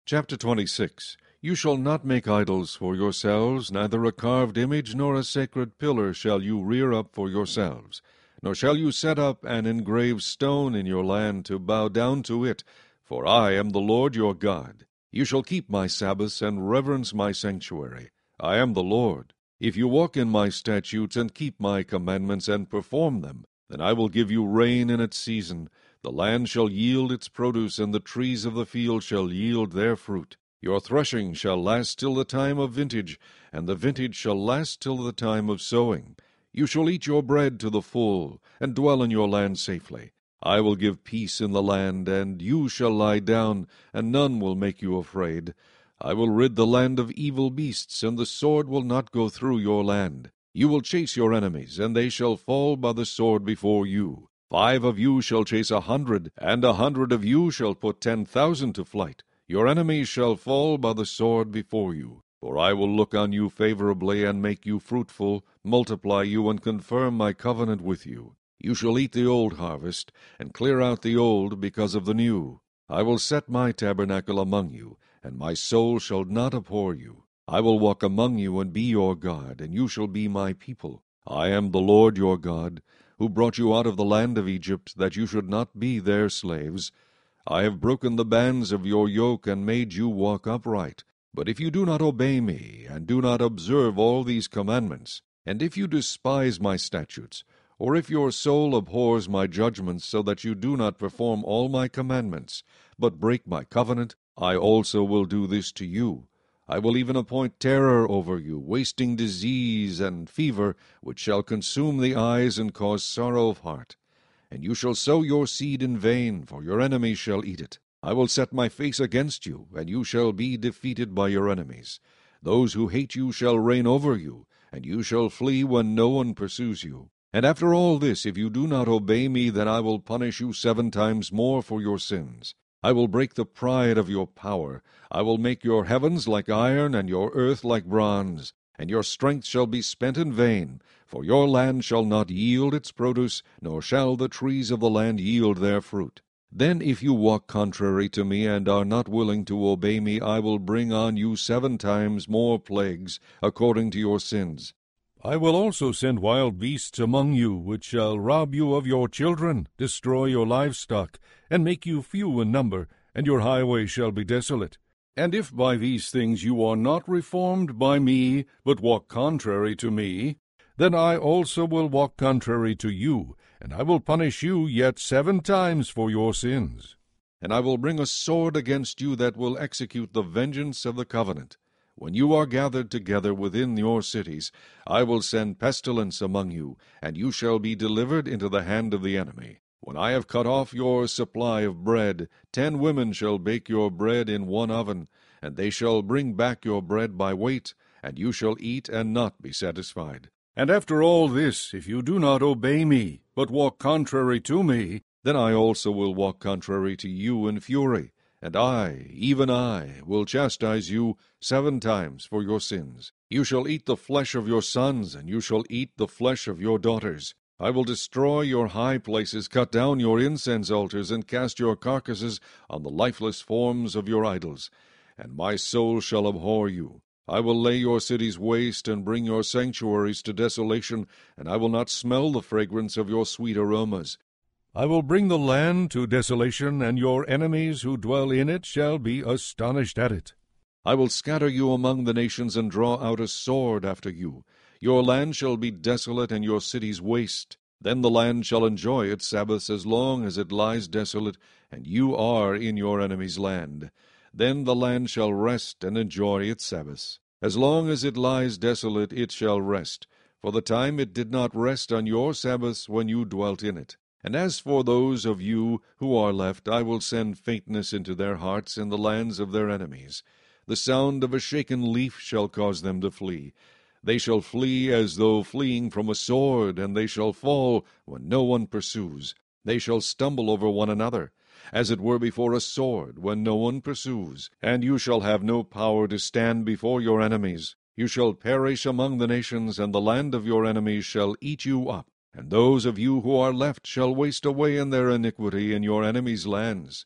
Chapter 26. You shall not make idols for yourselves, neither a carved image nor a sacred pillar shall you rear up for yourselves. Nor shall you set up an engraved stone in your land to bow down to it, for I am the Lord your God. You shall keep my Sabbaths and reverence my sanctuary. I am the Lord. If you walk in my statutes and keep my commandments and perform them, then I will give you rain in its season. The land shall yield its produce, and the trees of the field shall yield their fruit. Your threshing shall last till the time of vintage, and the vintage shall last till the time of sowing. You shall eat your bread to the full, and dwell in your land safely. I will give peace in the land, and you shall lie down, and none will make you afraid. I will rid the land of evil beasts, and the sword will not go through your land. You will chase your enemies, and they shall fall by the sword before you. 5 of you shall chase 100, and 100 of you shall put 10,000 to flight. Your enemies shall fall by the sword before you. For I will look on you favorably, and make you fruitful, multiply you, and confirm my covenant with you. You shall eat the old harvest, and clear out the old because of the new. I will set my tabernacle among you, and my soul shall not abhor you. I will walk among you and be your God, and you shall be my people. I am the Lord your God, who brought you out of the land of Egypt, that you should not be their slaves. I have broken the bands of your yoke, and made you walk upright. But if you do not obey me, and do not observe all these commandments, and if you despise my statutes, or if your soul abhors my judgments, so that you do not perform all my commandments, but break my covenant, I also will do this to you. I will even appoint terror over you, wasting disease and fever, which shall consume the eyes and cause sorrow of heart. And you shall sow your seed in vain, for your enemies shall eat it. I will set my face against you, and you shall be defeated by your enemies. Those who hate you shall reign over you, and you shall flee when no one pursues you. And after all this, if you do not obey me, then I will punish you 7 times more for your sins. I will break the pride of your power. I will make your heavens like iron, and your earth like bronze. And your strength shall be spent in vain, for your land shall not yield its produce, nor shall the trees of the land yield their fruit. Then if you walk contrary to me, and are not willing to obey me, I will bring on you 7 times more plagues, according to your sins. I will also send wild beasts among you, which shall rob you of your children, destroy your livestock, and make you few in number, and your highways shall be desolate. And if by these things you are not reformed by me, but walk contrary to me, then I also will walk contrary to you, and I will punish you yet 7 times for your sins. And I will bring a sword against you that will execute the vengeance of the covenant. When you are gathered together within your cities, I will send pestilence among you, and you shall be delivered into the hand of the enemy. When I have cut off your supply of bread, 10 women shall bake your bread in one oven, and they shall bring back your bread by weight, and you shall eat and not be satisfied. And after all this, if you do not obey me, but walk contrary to me, then I also will walk contrary to you in fury. And I, even I, will chastise you 7 times for your sins. You shall eat the flesh of your sons, and you shall eat the flesh of your daughters. I will destroy your high places, cut down your incense altars, and cast your carcasses on the lifeless forms of your idols. And my soul shall abhor you. I will lay your cities waste, and bring your sanctuaries to desolation, and I will not smell the fragrance of your sweet aromas. I will bring the land to desolation, and your enemies who dwell in it shall be astonished at it. I will scatter you among the nations, and draw out a sword after you. Your land shall be desolate, and your cities waste. Then the land shall enjoy its Sabbaths as long as it lies desolate, and you are in your enemy's land. Then the land shall rest and enjoy its Sabbaths. As long as it lies desolate, it shall rest, for the time it did not rest on your Sabbaths when you dwelt in it. And as for those of you who are left, I will send faintness into their hearts in the lands of their enemies. The sound of a shaken leaf shall cause them to flee. They shall flee as though fleeing from a sword, and they shall fall when no one pursues. They shall stumble over one another, as it were before a sword, when no one pursues. And you shall have no power to stand before your enemies. You shall perish among the nations, and the land of your enemies shall eat you up. And those of you who are left shall waste away in their iniquity in your enemies' lands.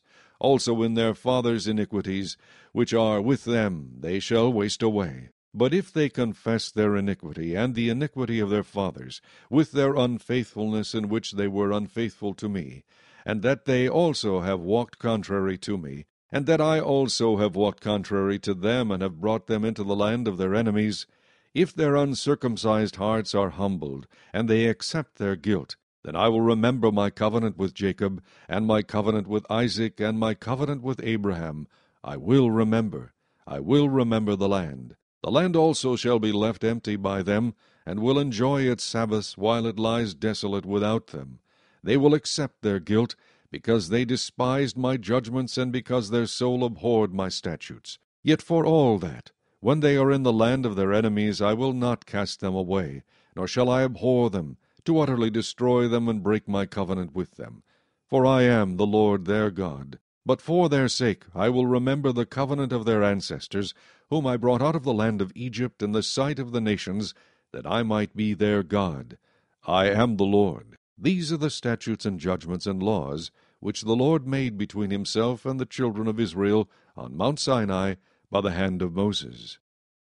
Also in their fathers' iniquities, which are with them, they shall waste away. But if they confess their iniquity, and the iniquity of their fathers, with their unfaithfulness in which they were unfaithful to me, and that they also have walked contrary to me, and that I also have walked contrary to them, and have brought them into the land of their enemies, if their uncircumcised hearts are humbled, and they accept their guilt, then I will remember my covenant with Jacob, and my covenant with Isaac, and my covenant with Abraham. I will remember the land. The land also shall be left empty by them, and will enjoy its Sabbaths while it lies desolate without them. They will accept their guilt, because they despised my judgments, and because their soul abhorred my statutes. Yet for all that, when they are in the land of their enemies, I will not cast them away, nor shall I abhor them, to utterly destroy them and break my covenant with them. For I am the Lord their God. But for their sake I will remember the covenant of their ancestors, whom I brought out of the land of Egypt in the sight of the nations, that I might be their God. I am the Lord. These are the statutes and judgments and laws which the Lord made between himself and the children of Israel on Mount Sinai by the hand of Moses.